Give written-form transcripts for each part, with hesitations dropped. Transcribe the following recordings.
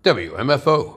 WMFO.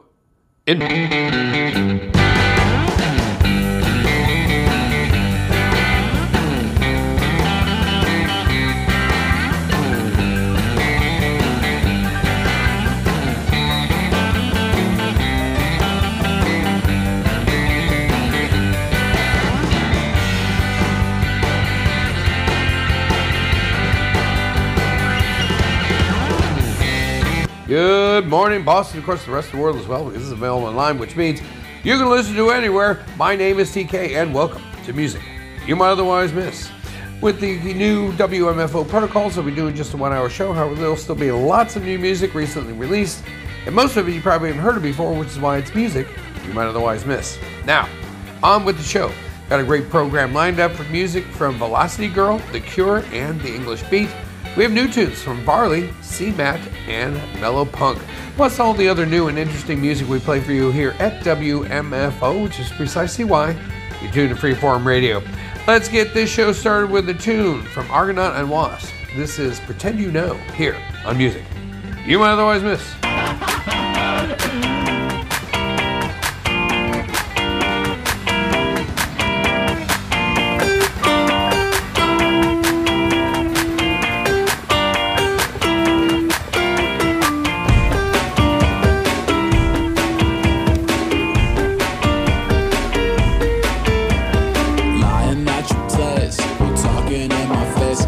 Good morning, Boston, of course, the rest of the world as well, because this is available online, which means you can listen to it anywhere. My name is TK, and welcome to Music You Might Otherwise Miss. With the new WMFO protocols, I'll be doing just a 1 hour show. However, there'll still be lots of new music recently released, and most of it you probably haven't heard of before, which is why it's music you might otherwise miss. Now, on with the show. Got a great program lined up for music from Velocity Girl, The Cure, and The English Beat. We have new tunes from Barley, C-Mac, and Mellow Punk, plus all the other new and interesting music we play for you here at WMFO, which is precisely why you tune to Freeform Radio. Let's get this show started with a tune from Argonaut and Wasp. This is Pretend You Know, here on Music You Might Otherwise Miss.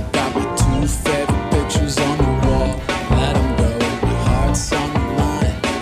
Favorite pictures on the wall. Let 'em go, my heart's on the line.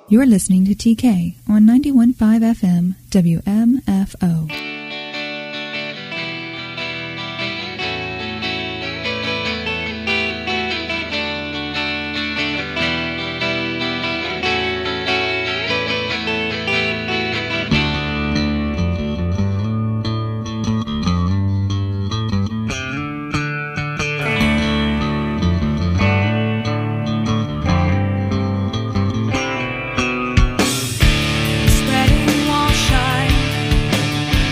You're listening to TK on 91.5 FM WMFO. Spreading wall shine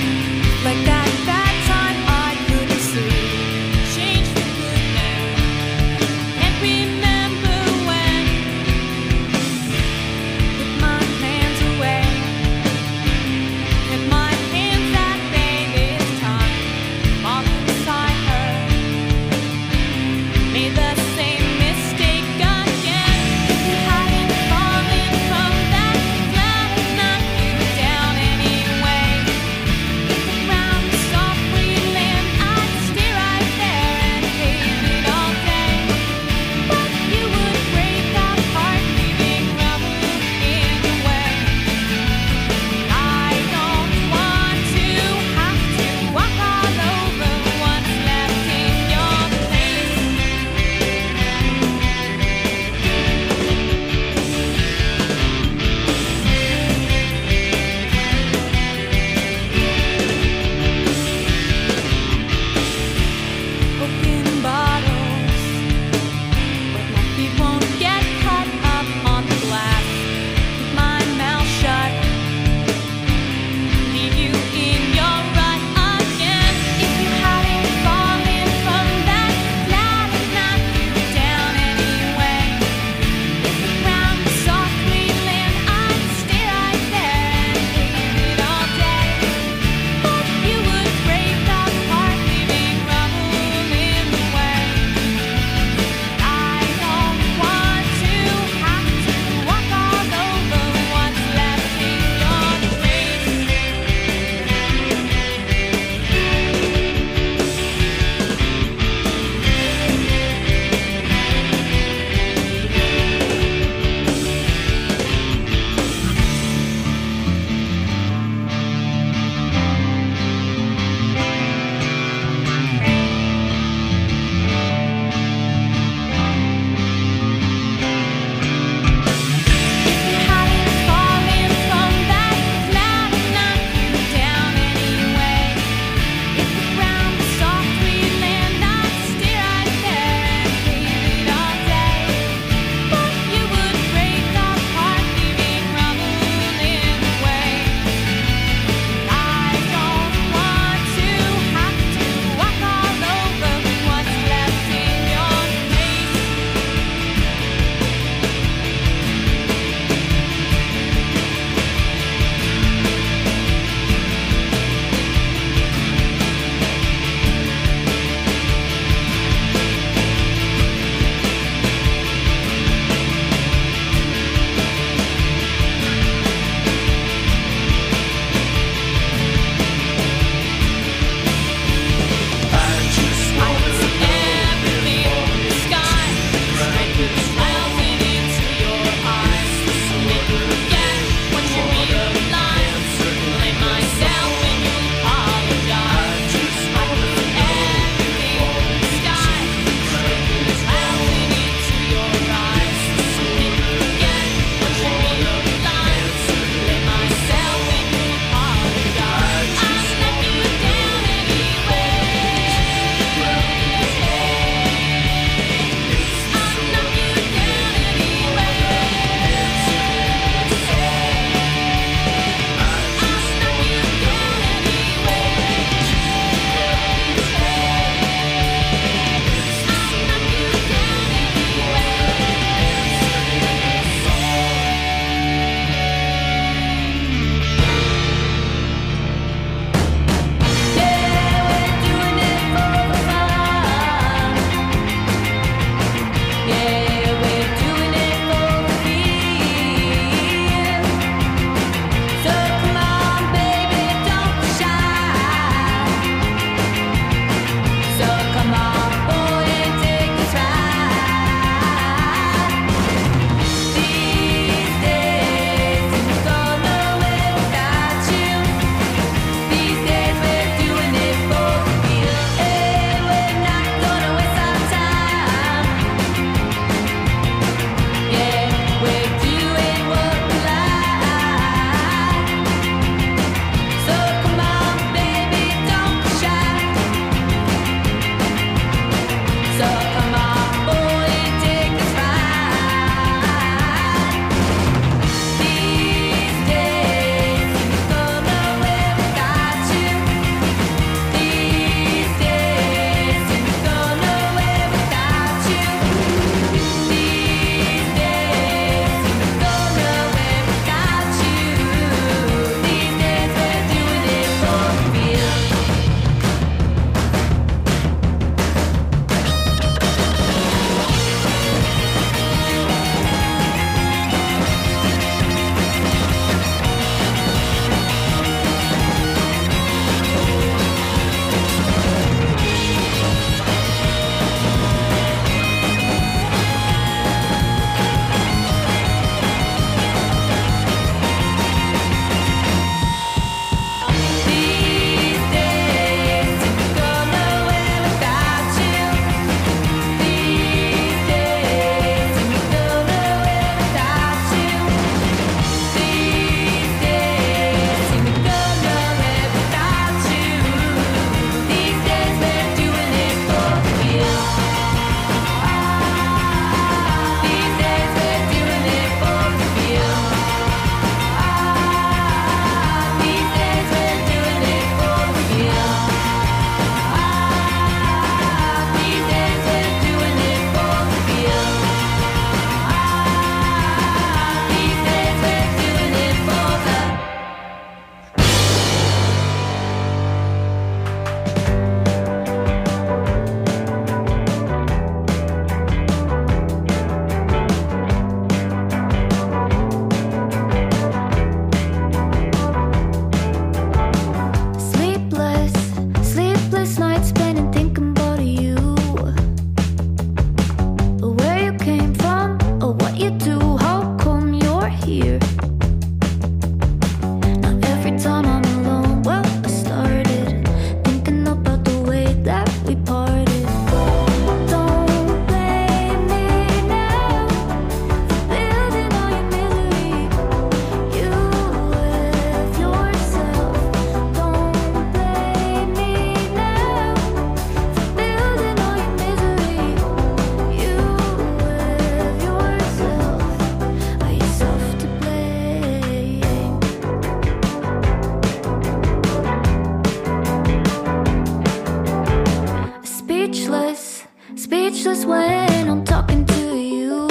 speechless when I'm talking to you.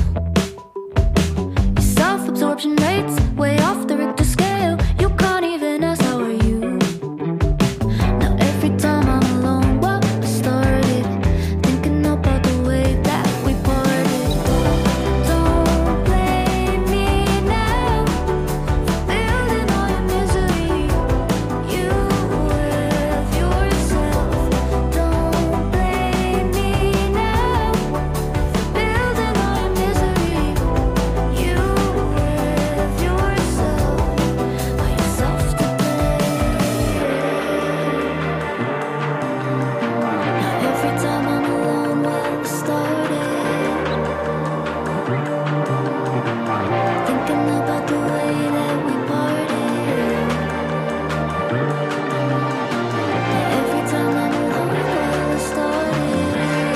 Your self-absorption rates way off the Richter scale. You can't even ask how are you. Now every time I'm alone, what started thinking about the way that we parted. Don't blame me now for building all your misery. You with yourself. Don't blame me now for building all your misery. You with yourself. Are yourself to blame? Now every time I'm alone, what started thinking about the way that we parted. Now every time I'm alone, what started.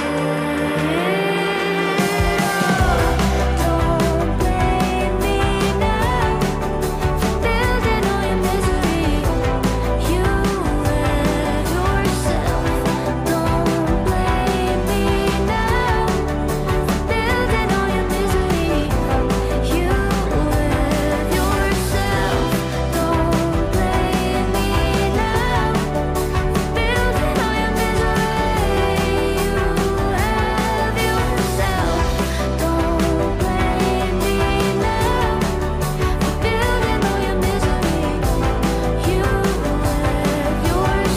Don't blame me now for building all your misery. You with yourself. Don't blame me now for building all your misery. You with yourself. Don't blame me now for building all your misery. You have yourself. Don't blame me now for building all your misery. You have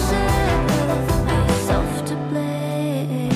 yourself to blame.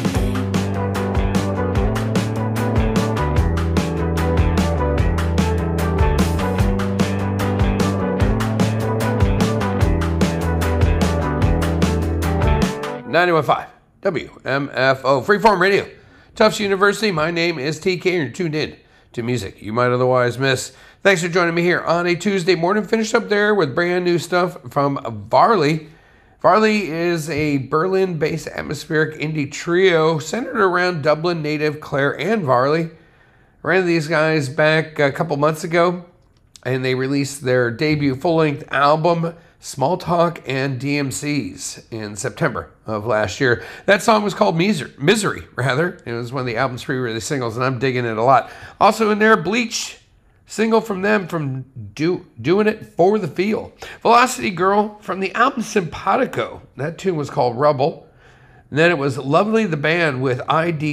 .5 WMFO Freeform Radio, Tufts University. My name is TK, and you're tuned in to music you might otherwise miss. Thanks for joining me here on a Tuesday morning. Finished up there with brand new stuff from Varley. Varley is a Berlin-based atmospheric indie trio centered around Dublin native Claire Ann Varley. Ran these guys back a couple months ago, and they released their debut full-length album, Small Talk and DMCs, in September of last year. That song was called Misery, rather. It was one of the album's pre-release singles, and I'm digging it a lot. Also in there, Bleach, single from them from Doing It for the Feel. Velocity Girl from the album Simpatico. That tune was called Rubble. And then it was Lovely the Band with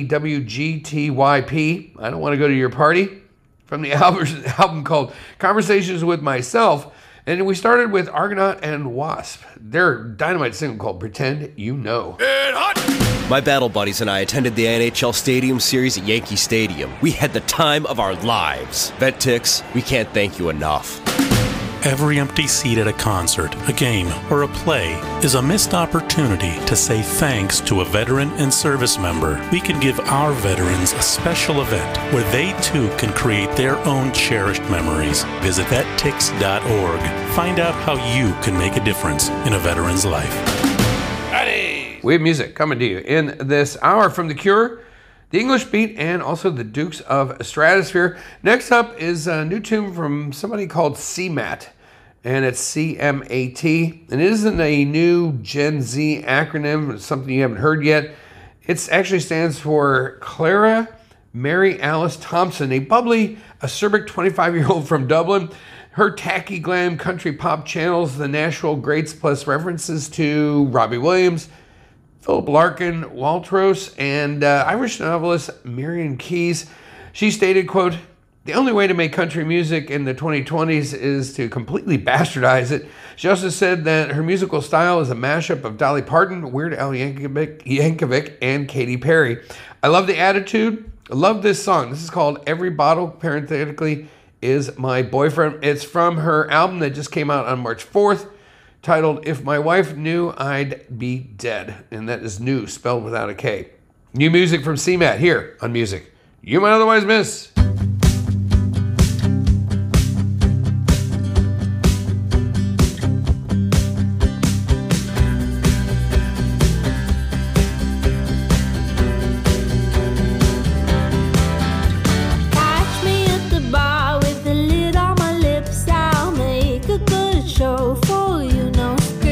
IDWGTYP, I Don't Want to Go to Your Party, from the album called Conversations with Myself. And we started with Argonaut and Wasp, their dynamite single called Pretend You Know. My battle buddies and I attended the NHL Stadium Series at Yankee Stadium. We had the time of our lives. VetTix, we can't thank you enough. Every empty seat at a concert, a game, or a play is a missed opportunity to say thanks to a veteran and service member. We can give our veterans a special event where they too can create their own cherished memories. Visit vettix.org. Find out how you can make a difference in a veteran's life. We have music coming to you in this hour from The Cure, The English Beat, and also the Dukes of Stratosphere. Next up is a new tune from somebody called CMAT, and it's CMAT. And it isn't a new Gen Z acronym, it's something you haven't heard yet. It actually stands for Clara Mary Alice Thompson, a bubbly, acerbic 25-year-old from Dublin. Her tacky glam country pop channels the Nashville greats plus references to Robbie Williams, Philip Larkin, Waltros, and Irish novelist Marian Keyes. She stated, quote, "The only way to make country music in the 2020s is to completely bastardize it." She also said that her musical style is a mashup of Dolly Parton, Weird Al Yankovic, and Katy Perry. I love the attitude. I love this song. This is called Every Bottle, parenthetically, Is My Boyfriend. It's from her album that just came out on March 4th, titled If My Wife Knew I'd Be Dead. And that is new, spelled without a K. New music from CMAT here on Music You Might Otherwise Miss.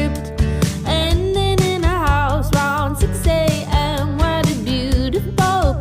Ending in a house round 6 a.m. where the beautiful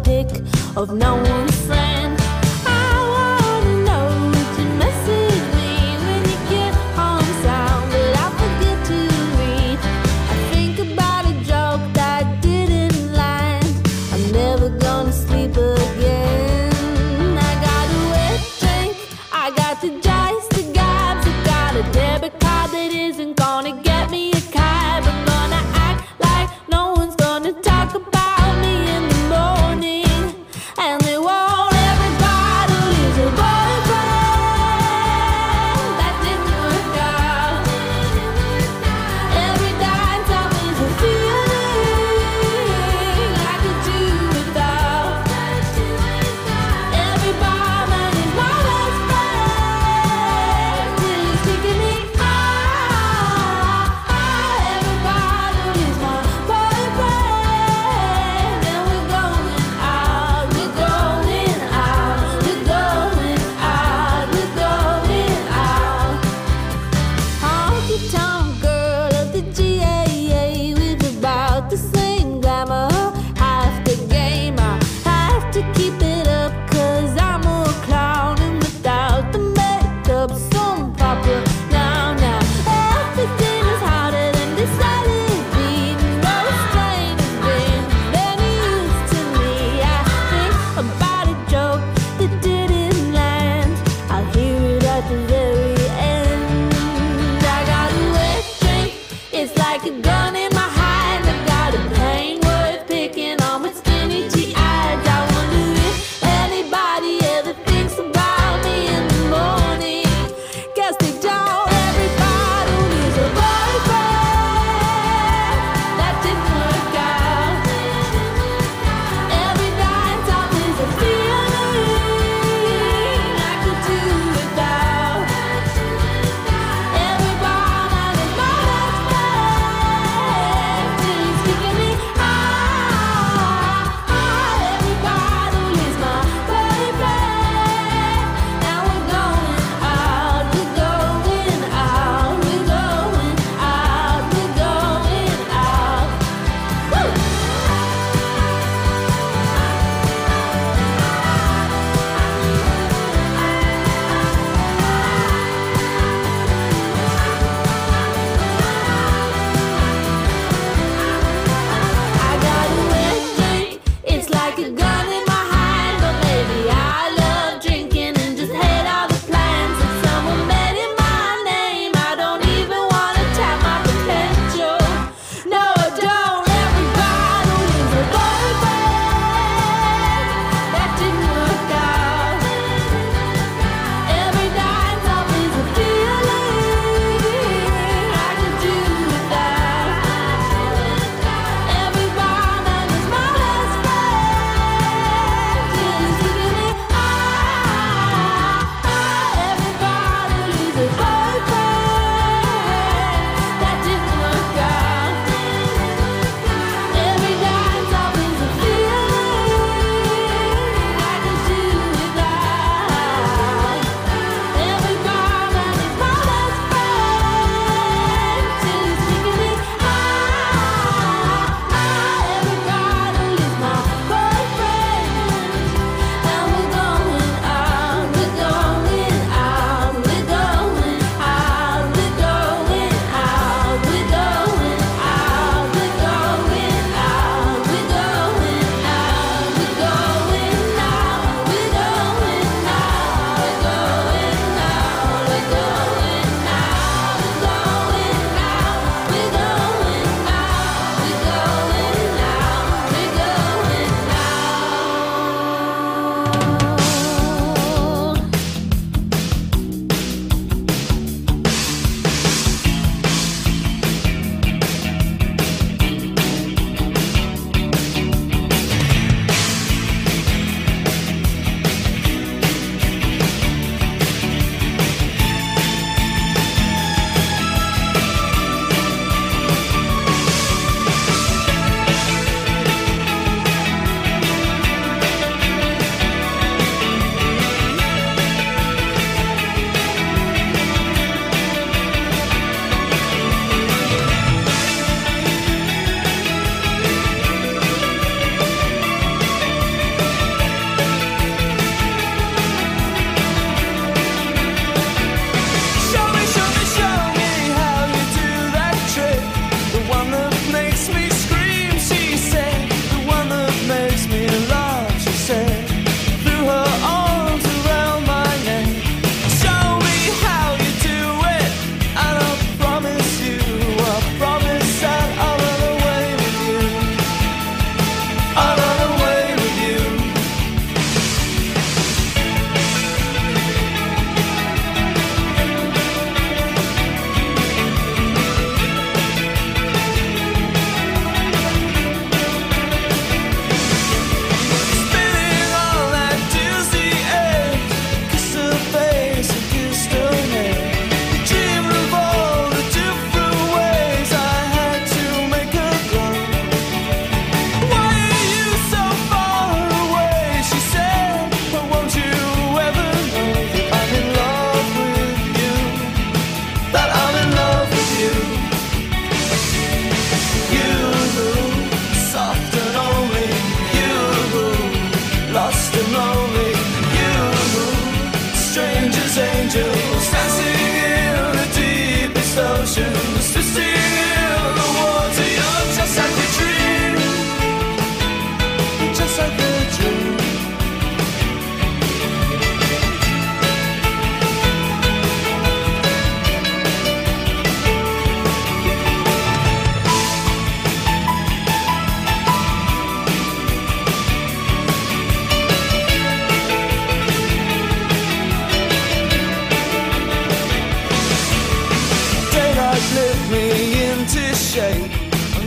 like a gun in my hand. I got a pain worth picking on with skinny T eyes. I wonder if anybody ever thinks about me in the morning. Guess they don't. Everybody needs a boyfriend. That didn't work out. Every night time is a feeling I could do without. Every bar night is my best friend.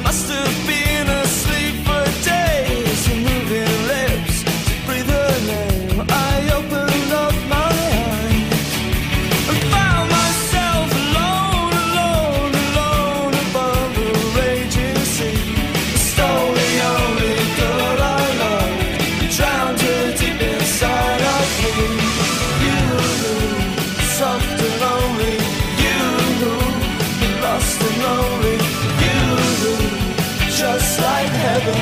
Must have been asleep for days, moving lips, breathe her name. I opened up my eyes and found myself alone, alone, alone above the raging sea. Stole the only girl I loved, drowned her deep inside of me. You, soft and lonely, you, lost and lonely, you, just like heaven.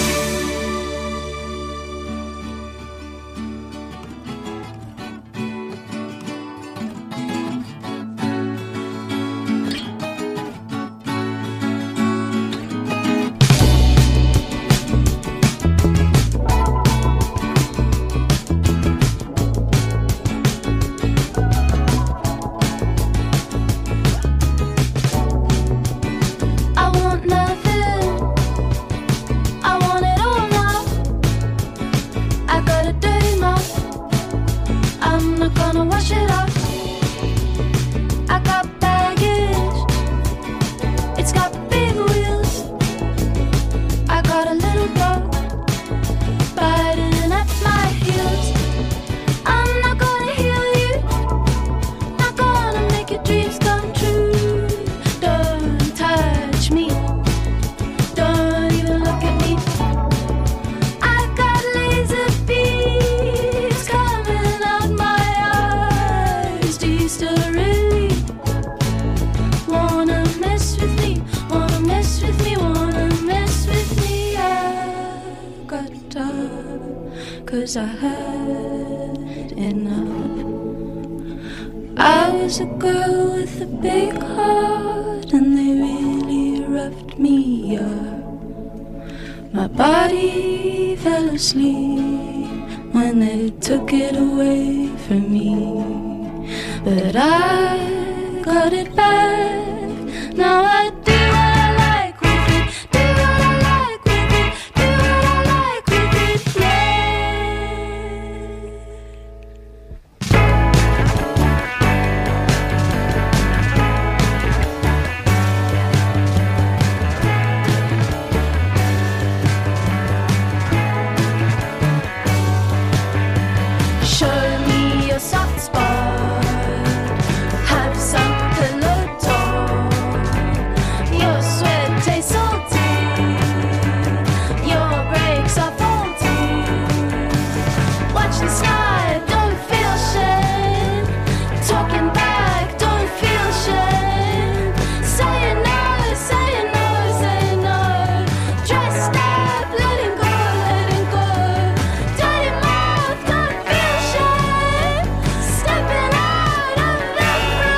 I want nothing, I want it all now. I got a dirty mouth, I'm not gonna wash it off. I got baggage, it's got big wheels. I got a little dog biting at my heels. I'm not gonna heal you, not gonna make your dreams come true. Don't touch me, don't even look at me. I got laser beams coming out my eyes. Do you still really wanna mess with me? Wanna mess with me? Wanna mess with me? I got up 'cause I had enough. I was a girl with a big heart and they really roughed me up. My body fell asleep when they took it away from me. But I got it back. Now I do what I like with it. Do what I like with it. Do what I like with it. Yeah. Show me your soft spot. Have some pillow talk. Your sweat tastes salty. Your brakes are faulty. Watch the sky, don't feel shame. Talking back, don't feel shame. Say no, say no, say no. Try stop, letting go, letting go. Dirty mouth, don't feel shame. Stepping out of the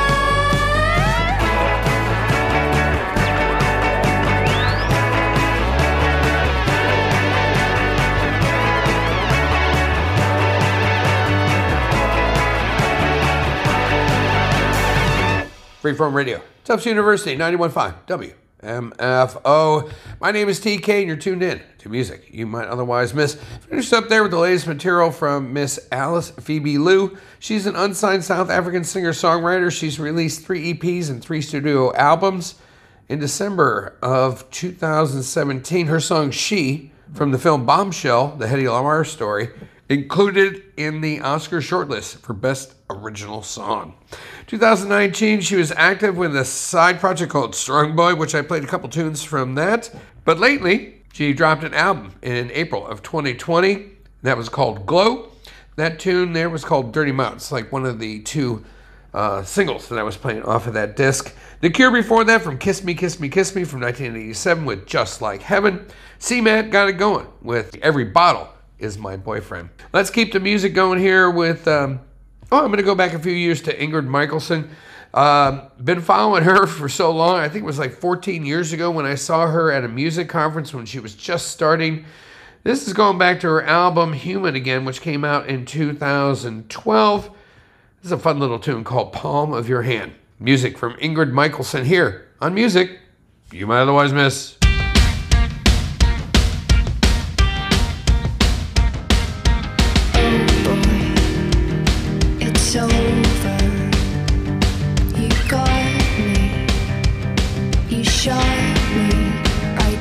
Freeform Radio, Tufts University, 91.5 WMFO. My name is TK, and you're tuned in to music you might otherwise miss. Finished up there with the latest material from Miss Alice Phoebe Liu. She's an unsigned South African singer-songwriter. She's released 3 EPs and 3 studio albums. In December of 2017, her song She, from the film Bombshell, the Hedy Lamarr story, included in the Oscar shortlist for Best Original Song. 2019, she was active with a side project called Strong Boy, which I played a couple tunes from that. But lately, she dropped an album in April of 2020. That was called Glow. That tune there was called Dirty Mouths, like one of the 2 singles that I was playing off of that disc. The Cure before that from Kiss Me, Kiss Me, Kiss Me from 1987 with Just Like Heaven. C-Matt got it going with Every Bottle Is My Boyfriend. Let's keep the music going here with, I'm going to go back a few years to Ingrid Michaelson. Been following her for so long. I think it was like 14 years ago when I saw her at a music conference when she was just starting. This is going back to her album Human Again, which came out in 2012. This is a fun little tune called Palm of Your Hand. Music from Ingrid Michaelson here on Music You Might Otherwise Miss. It's over. You got me. You shot me right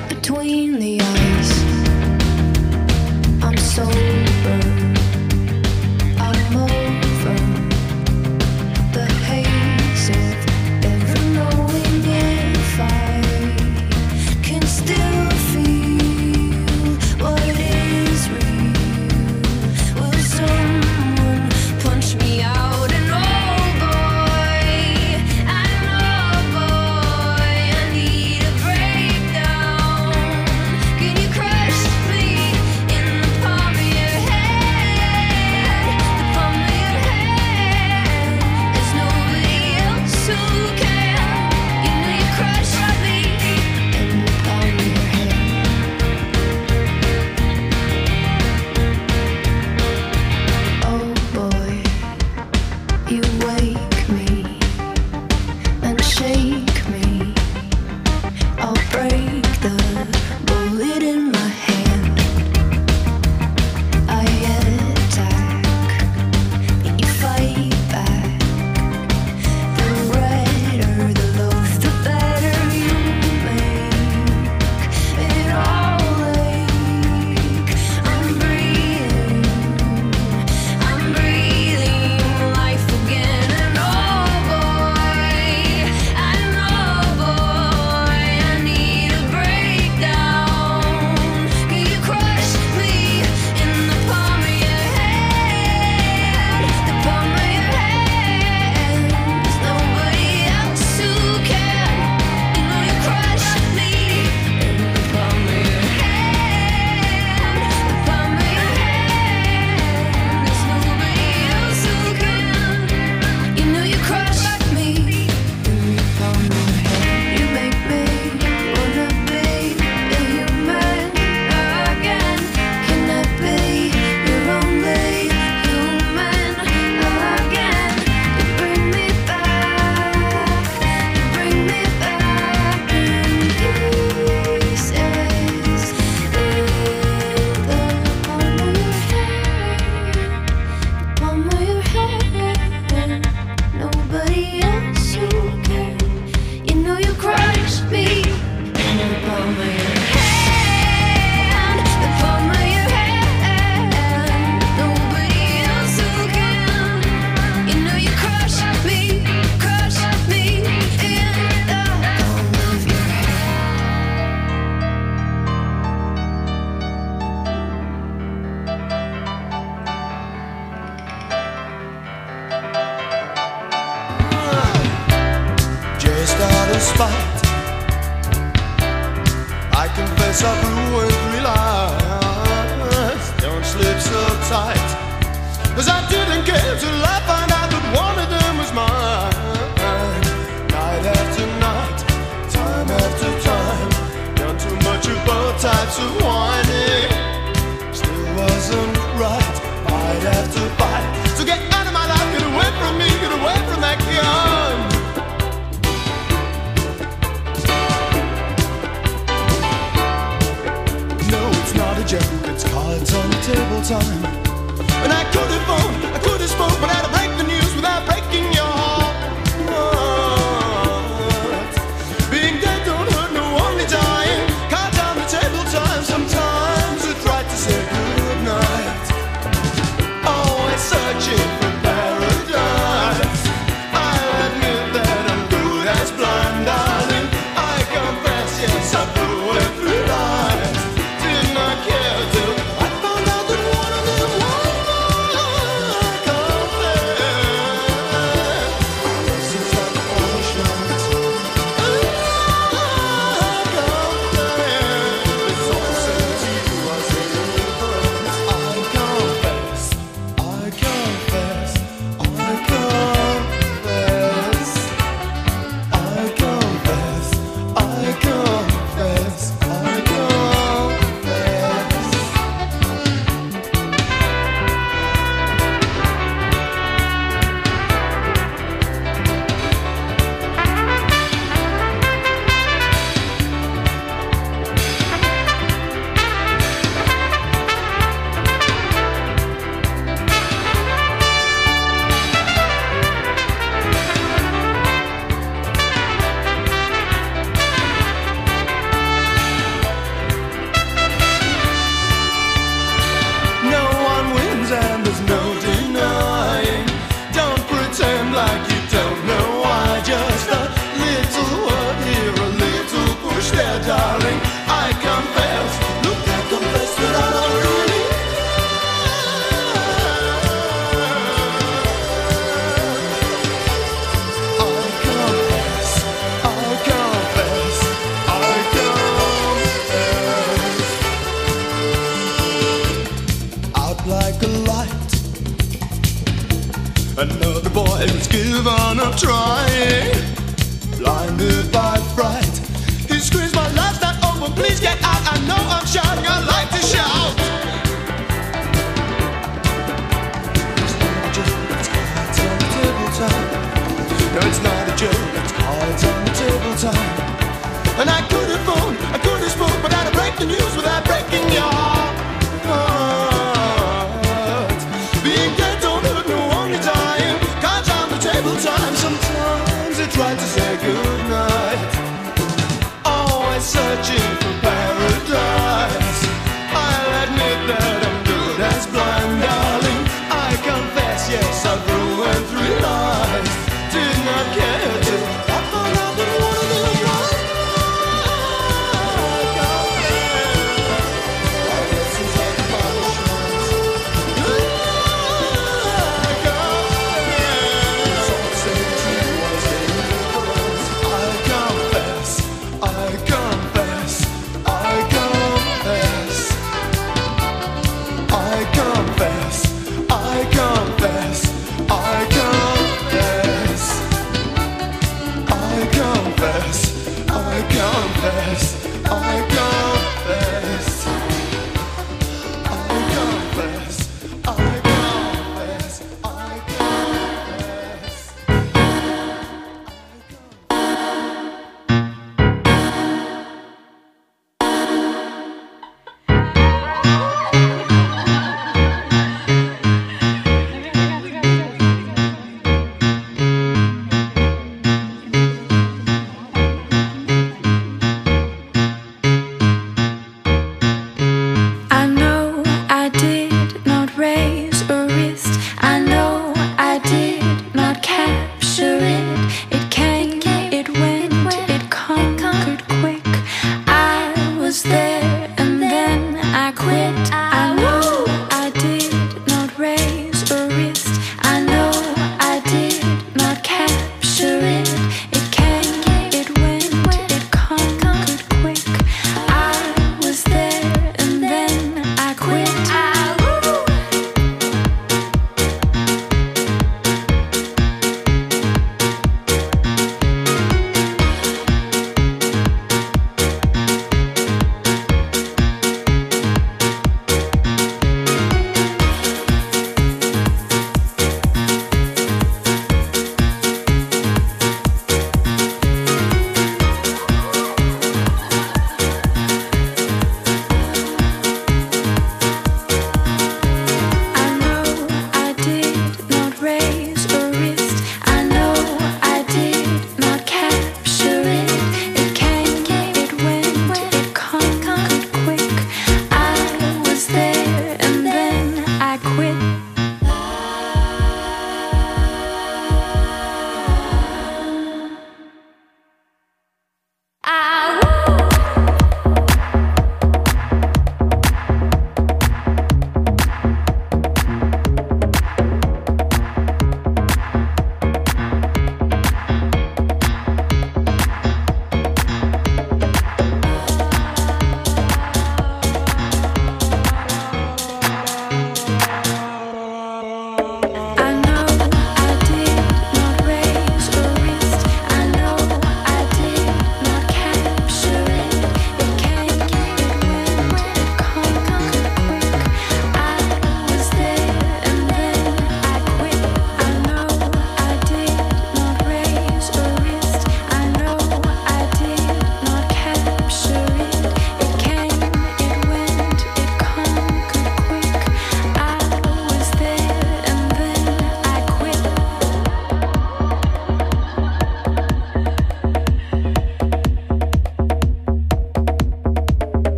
the bullet in my hand. I attack, and you fight back. The redder the loaf, the better you make it all ache. I'm breathing life again. And oh boy, I need a breakdown. Can you crush me in the palm of your hand? The palm of your hand. There's nobody else who can. You know you crush me in the palm of your hand. The palm of your hand. There's nobody else who can. You know you crush me in the palm of your hand. You make me wanna be a human again. Can I be your only human again? You bring me back in pieces. In the palm of your hand, nobody else who can. You know you crush me in the palm of your hand, the palm of your hand. Nobody else who can. You know you crush me in the palm of your Just out of spite, I confess I've ruined 3 lives. Don't slip so tight, 'cause I didn't care till I found out that one of them was mine. Night after night, time after time, done too much of both types of whining. Still wasn't right, fight after fight. So get out of my life, get away from me, get away from that gun. No, it's not a joke, it's cards on the table time. And I could have phoned, I could have spoke, but I had to break the news without breaking your heart. Being dead don't hurt, no, only dying. Cards on the table time, sometimes it's right to say goodnight. Always searching for paradise. I admit that I'm good as blind, darling. I confess, yes, I blew it 3 lives. Did not care till I found out that one of them was mine. I confess, this is like punishment. I confess, it's all said to you, I say deliverance. I confess, I confess, I confess, I confess, I confess, I No one wins and there's no denying. Don't pretend like you don't know why. Just a little word here, a little push there, darling. I confess, look, I confess that I don't really I confess, I confess, I confess. Out like a light, another boy has given up trying. Blinded by fright, he screams, my life's not over, please get out. I know I'm shouting, I'd like to shout. It's not a joke, it's cards on the table time. No, it's not a joke, it's cards on the table time. And I could have phoned, I could have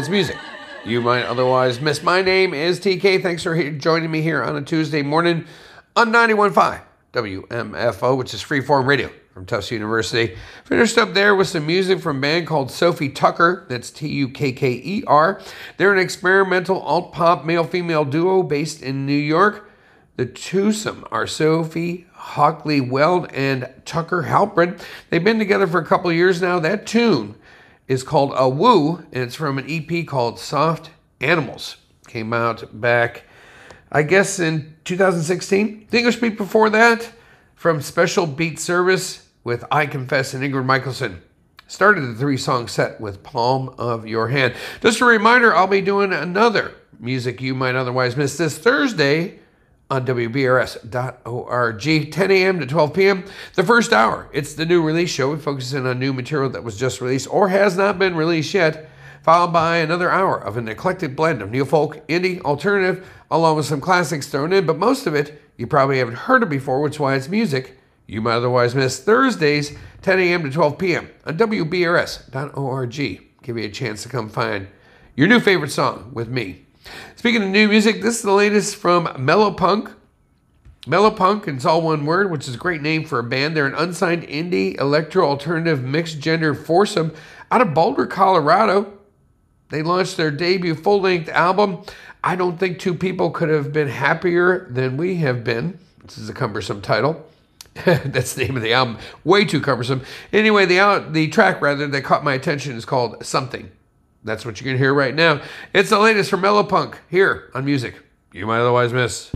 It's music you might otherwise miss. My name is TK. Thanks for joining me here on a Tuesday morning on 91.5 WMFO, which is Freeform Radio from Tufts University. Finished up there with some music from a band called Sophie Tucker. That's Tukker. They're an experimental alt-pop male-female duo based in New York. The twosome are Sophie Hockley Weld and Tucker Halprin. They've been together for a couple of years now. That tune is called A Woo, and it's from an EP called Soft Animals. Came out back, I guess, in 2016. The English beat before that, from Special Beat Service with I Confess and Ingrid Michaelson. Started the 3-song set with Palm of Your Hand. Just a reminder, I'll be doing another music you might otherwise miss this Thursday on WBRS.org, 10 a.m. to 12 p.m. The first hour, it's the new release show. We focus in on new material that was just released or has not been released yet, followed by another hour of an eclectic blend of neo-folk, indie, alternative, along with some classics thrown in, but most of it you probably haven't heard of before, which is why it's music you might otherwise miss. Thursdays, 10 a.m. to 12 p.m. on WBRS.org. Give you a chance to come find your new favorite song with me. Speaking of new music, this is the latest from Mellow Punk. Mellow Punk, and it's all one word, which is a great name for a band. They're an unsigned indie, electro-alternative, mixed-gender foursome out of Boulder, Colorado. They launched their debut full-length album. I don't think two people could have been happier than we have been. This is a cumbersome title. That's the name of the album. Way too cumbersome. Anyway, the track that caught my attention is called Something. That's what you're going to hear right now. It's the latest from Mellow Punk here on Music You Might Otherwise Miss.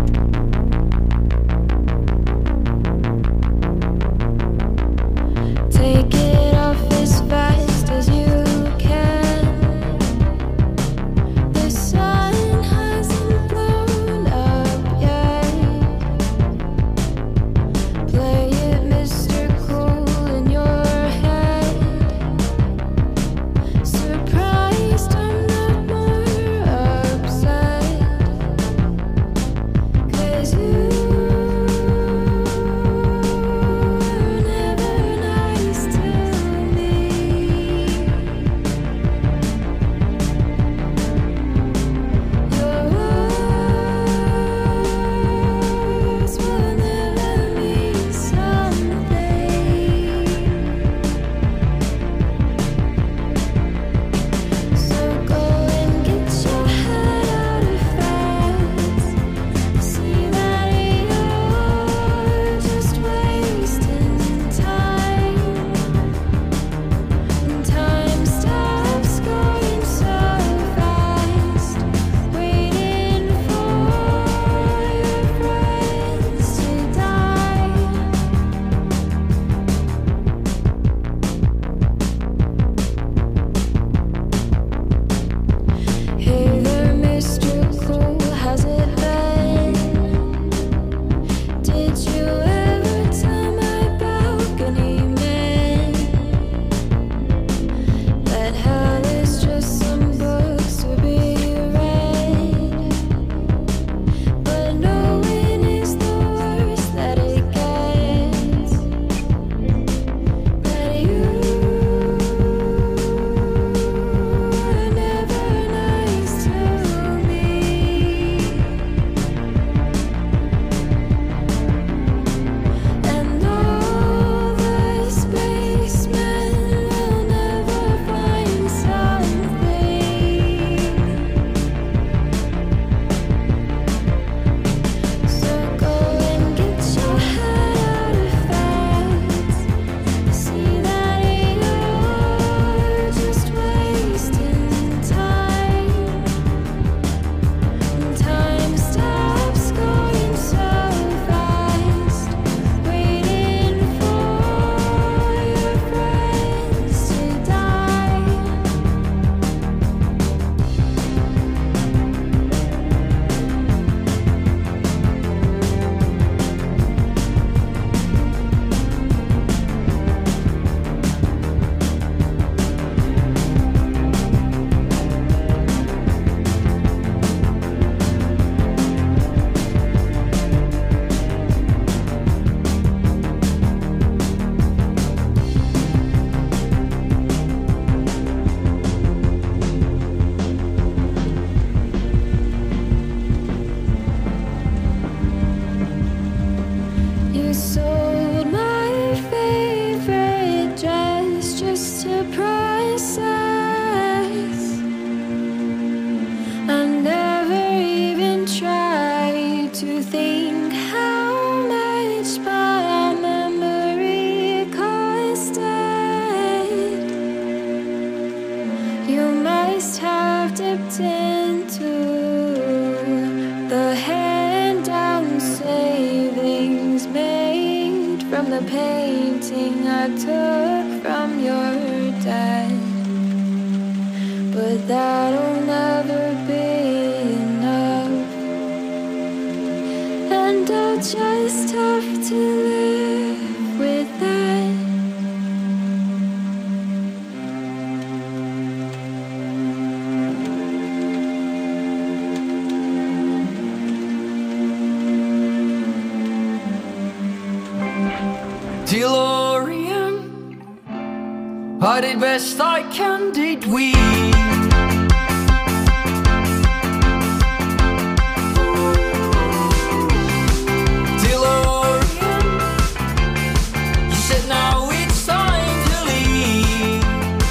Take it off as fast as you can. The sun hasn't blown up yet. Play it Mr. Cool in your head. Surprised I'm not more upset. the painting I took from your dad. But that'll never be enough, and I'll just have to live with that. DeLorean, I did best I can, did we? DeLorean, you said now it's time to leave.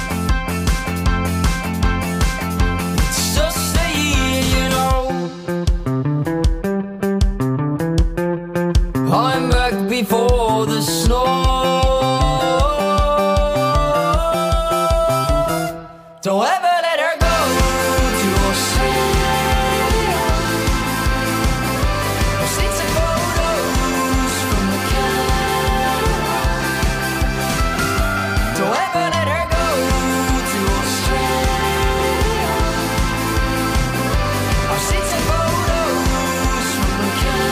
It's just a year, you know. I'm back before the snow. Don't ever let her go to Australia. I've seen some photos from the camera. Don't ever let her go to Australia. I've seen some photos from the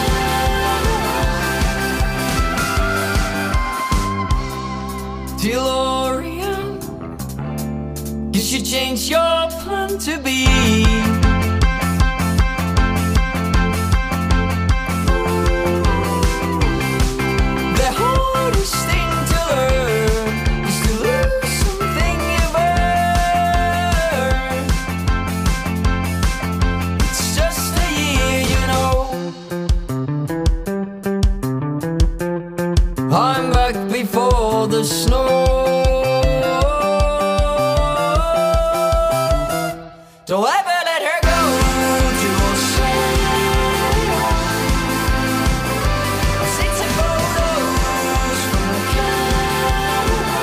camera. DeLorean, you should change your plan to be the hardest thing to learn is to lose something you've earned. It's just a year, you know. I'm back before the snow. Don't ever let her go to Australia. I've seen some photos from the camera.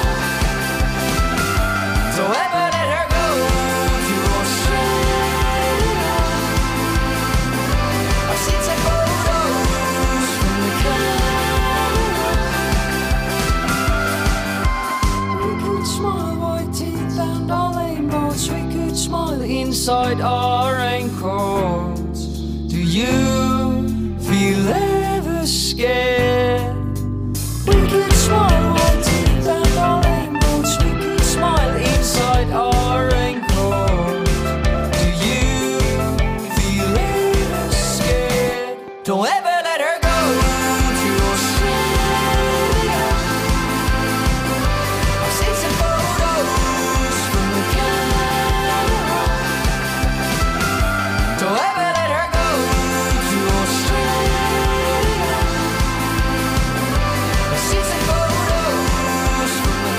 Don't ever let her go to Australia. I've seen some photos from the camera. We could smile, white teeth and our rainbows. We could smile inside our raincoats. Do you feel ever scared? We could smile, white teeth and our rainbows. We could smile inside our raincoats. Do you feel ever scared? Don't ever let her go to Australia. I've seen some photos from the camera. Don't ever let her go to Australia. I've seen some photos from the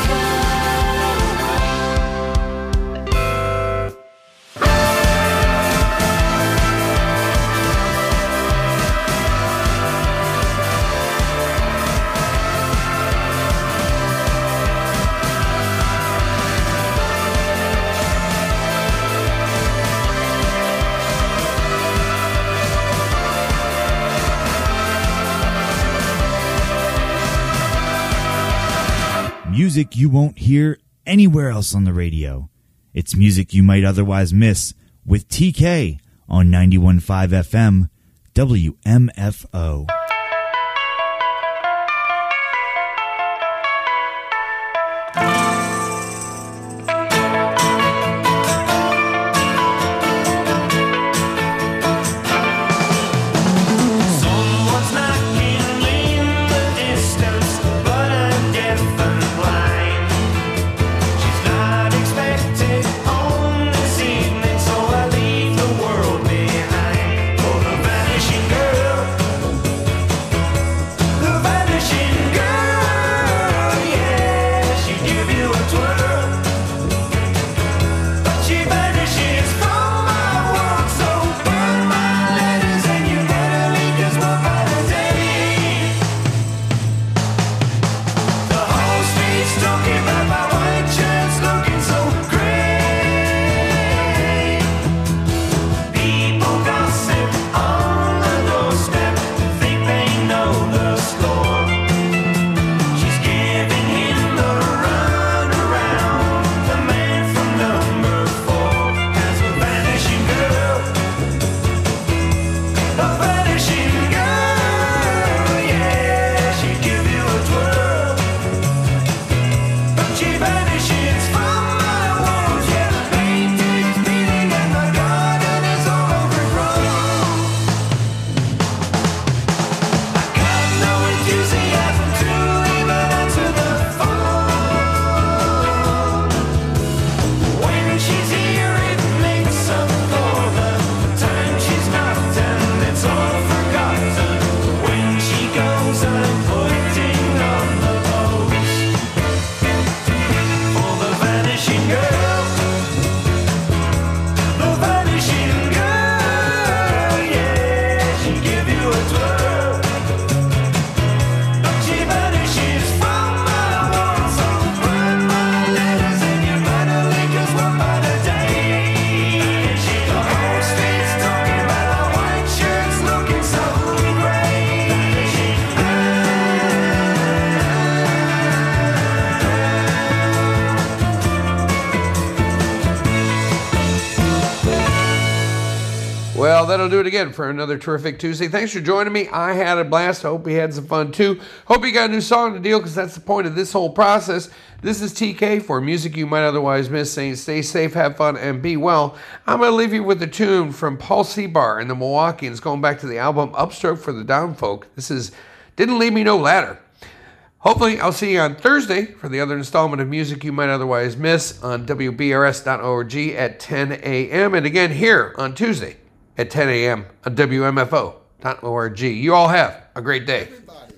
Music you won't hear anywhere else on the radio. It's music you might otherwise miss with TK on 91.5 FM WMFO. Someone's knocking in the distance, but I'm deaf and blind. She's not expected home this evening, so I leave the world behind. For the vanishing girl that'll do it again for another terrific Tuesday. Thanks for joining me. I had a blast. I hope you had some fun too. Hope you got a new song to deal, because that's the point of this whole process. This is TK for Music You Might Otherwise Miss, saying stay safe, have fun, and be well. I'm going to leave you with a tune from Paul Seabar and the Milwaukeeans, going back to the album Upstroke for the Down Folk. This is Didn't Leave Me No Ladder. Hopefully, I'll see you on Thursday for the other installment of Music You Might Otherwise Miss on WBRS.org at 10 a.m. and again here on Tuesday at 10 a.m. on WMFO.org. You all have a great day.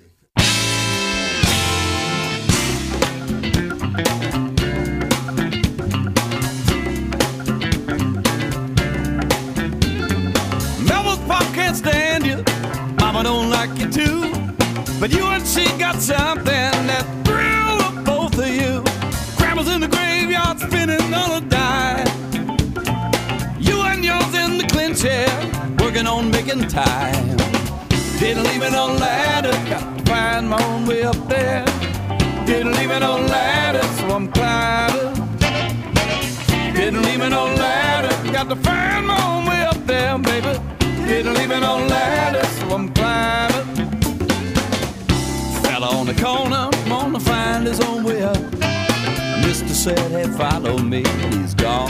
Melba's Pop can't stand you, Mama don't like you too. But you and she got something that thrill of both of you. Grandma's in the graveyard spinning on a dime. You and yours in the clinch chair, working on making time. Didn't leave it on ladder, got to find my own way up there. Didn't leave it on ladder, so I'm climbing. Didn't leave it on ladder, got to find my own way up there, baby. Didn't leave it on ladder, so I'm climbing. On the corner, gonna find his own way up. Mister said, hey, follow me, he's gone.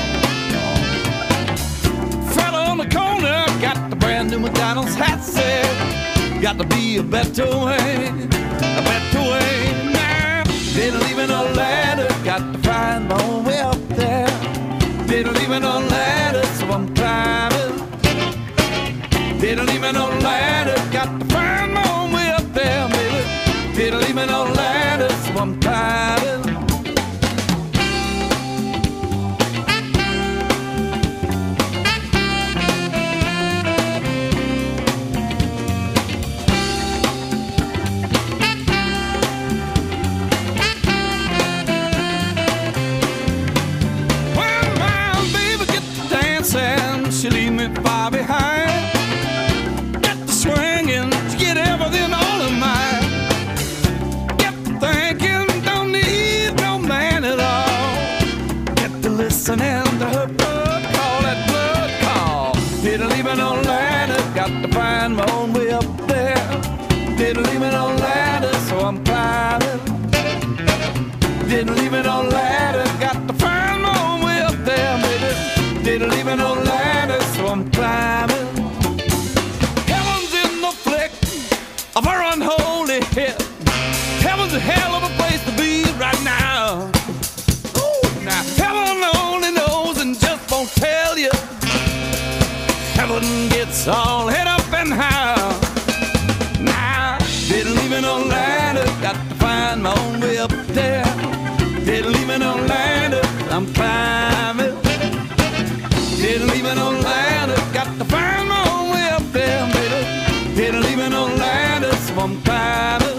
Fella on the corner, got the brand new McDonald's hat, said, got to be a better way, a better way now. Didn't leave it on ladder, got to find my own way up there. Didn't leave it on ladder, so I'm climbing. Didn't leave it on ladder, got to find my own way up there, baby. Didn't leave me no ladder, so I'm climbing. When my baby get to dancing, she leave me far behind. Get to swinging, she get everything all of mine. Listening to her blood call, that blood call. Didn't leave it on ladder, got to find my own way up there. Didn't leave it on ladder, so I'm climbing. Didn't leave it on ladder, got to find my own way up there, baby. Didn't leave it on ladder, so I'm climbing. Heaven's in the flick of her unholy hip. Heaven's a hell of a place to be right now. Now, heaven only knows and just won't tell you. Heaven gets all head up and how. Now, didn't leave it on ladder, got to find my own way up there. Didn't leave it on ladder, I'm climbing. Didn't leave it on ladder, got to find my own way up there, baby. Didn't leave it on ladder, so I'm climbing.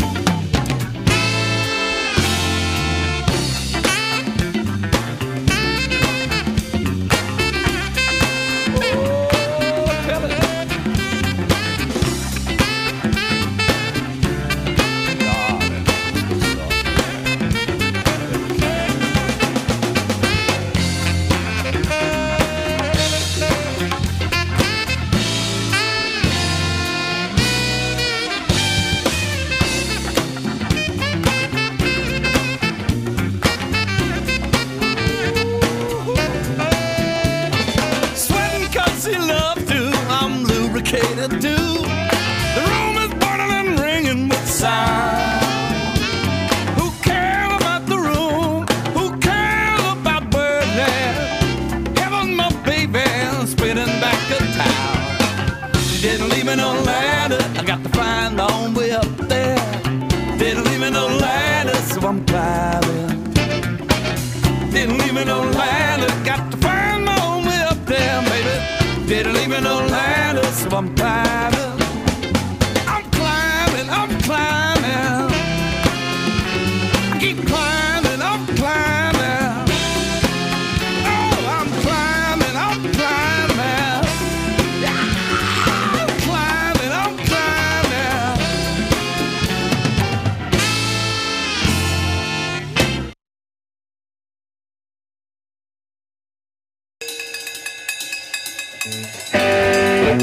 I'm climbing. Didn't leave me no ladder, got to find my own way up there, baby. Didn't leave me no ladder, so I'm climbing.